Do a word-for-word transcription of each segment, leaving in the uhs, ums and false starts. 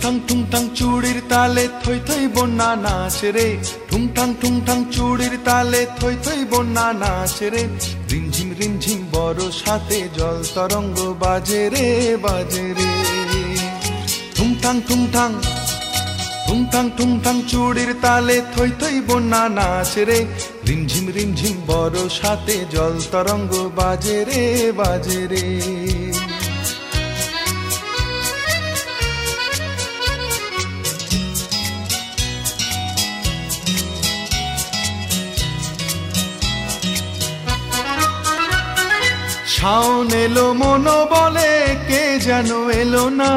ঠুংঠাং ঠুংঠাং চুড়ির তালে থই থই বন্যা নাচ রে, ঠুংঠাং ঠুংঠাং চুড়ির তালে থই থই বন্যা নাচ রে। রিমঝিম রিমঝিম বরসাতে জল তরঙ্গ বাজে রে বাজে রে। ঠুংঠাং ঠুংঠাং ঠুংঠাং ঠুংঠাং চুড়ির তালে থই থই বন্যা নাচ রে, রিমঝিম রিমঝিম বরসাতে জল তরঙ্গ বাজে রে বাজে রে। শাওন এলো মন বলে কে যেন এলো না,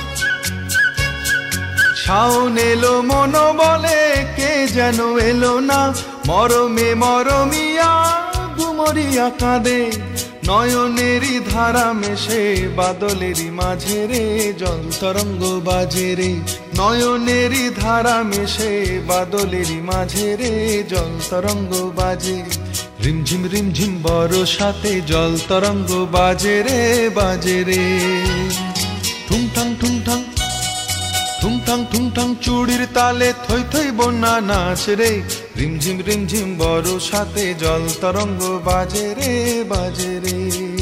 শাওন এলো মন বলে কে যেন এলো না। মরমে মরমিয়া গুমরিয়া কাঁদে, নয়নেরই ধারা মেশে বাদলেরই মাঝে রে, জল তরঙ্গ বাজে রে। নয়নেরই ধারা মেশে বাদলেরই মাঝে রে, জল তরঙ্গ বাজে। রিমঝিম রিমঝিম বরসাতে জল তরঙ্গ বাজে রে বাজে রে। ঠুংঠাং ঠুংঠাং ঠুংঠাং ঠুংঠাং চুড়ির তালে থই থই বন্যা নাচ রে, রিমঝিম রিমঝিম বরসাতে জল তরঙ্গ বাজে রে বাজে রে।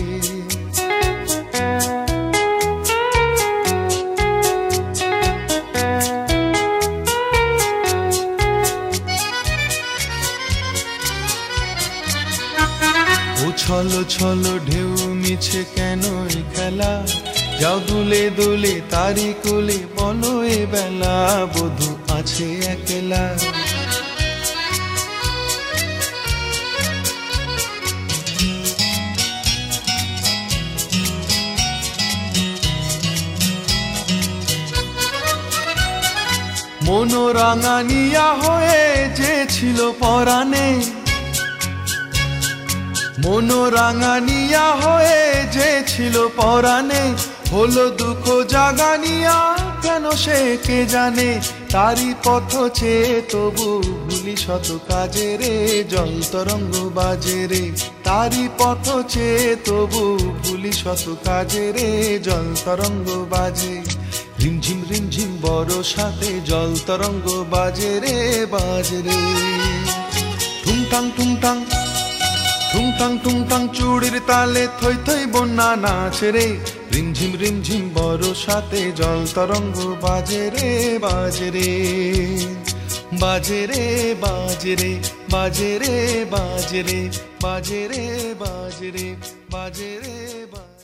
ও ছলো ছলো ঢেউ মিছে কেন এ খেলা, যাও দুলে দুলে তারি কোলে বলো এ বেলা বধূ আছে একলা। মনোরাঙানিয়া হয়ে যে ছিল পরাণে, মনোরাঙানিয়া হয়ে যে ছিল পরাণে, হলো দুঃখ জাগানিয়া কেন সে কে জানে। তারি পথ চেয়ে তবু ভুলি শত কাজে রে, জল তরঙ্গ বাজে রে। তারি পথ চেয়ে তবু ভুলি শত কাজে রে, জল তরঙ্গ বাজে। রিমঝিম রিমঝিম বরসাতে জল তরঙ্গ বাজে রে বাজে রে। ঠুংঠাং ঠুংঠাং ঠুংঠাং ঠুংঠাং চুড়ির তালে থই থই বন্যা নাচ রে, রিমঝিম রিমঝিম বরসাতে জল তরঙ্গ বাজে রে বাজে রে। বাজে রে বাজে রে বাজে রে বাজে রে বাজে রে বাজে রে বাজে রে বাজে।